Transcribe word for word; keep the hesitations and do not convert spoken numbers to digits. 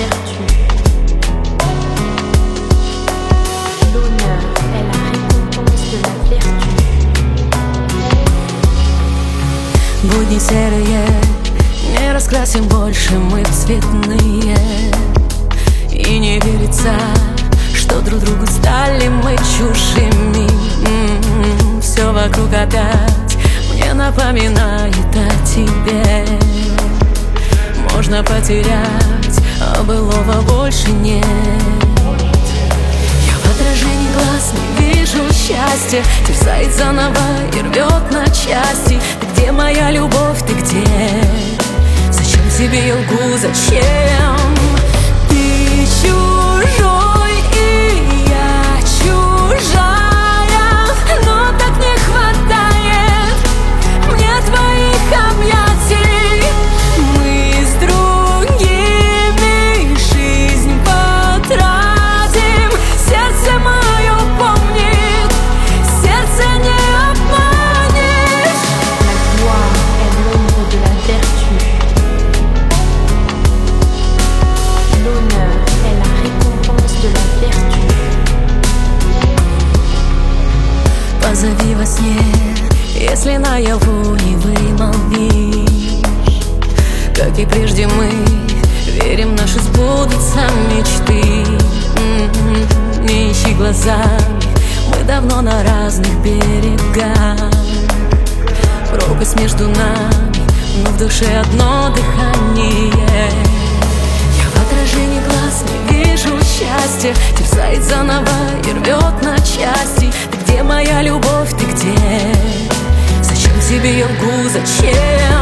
vertu. L'honneur est la récompense de la vertu. Будни серые, не раскрасим больше мы в цветные. И не верится, что друг другу стали мы чужими. М-м-м, все вокруг опять мне напоминает о тебе. Можно потерять, а былого больше нет. Я в отражении глаз не вижу счастья, терзает заново и рвет на части. Ты где, моя любовь, ты где? Зачем тебе я лгу, зачем? Ты чужой, и я чужая, но так не хватает мне твоих объятий. Мы с другими жизнь потратим. Сердце мое помнит, сердце не обманешь. La gloire est l'ombre de la vertu. L'honneur est la récompense de la vertu. Позови во сне, если наяву не вымолвишь. Как и прежде мы верим, наши сбудутся мечты. М-м-м, не ищи глазами, мы давно на разных берегах. Пропасть между нами, но в душе одно дыхание. Я в отражении глаз не вижу счастья, терзает заново и рвет на части. Ты где, моя любовь, ты где? Зачем тебе я лгу, зачем?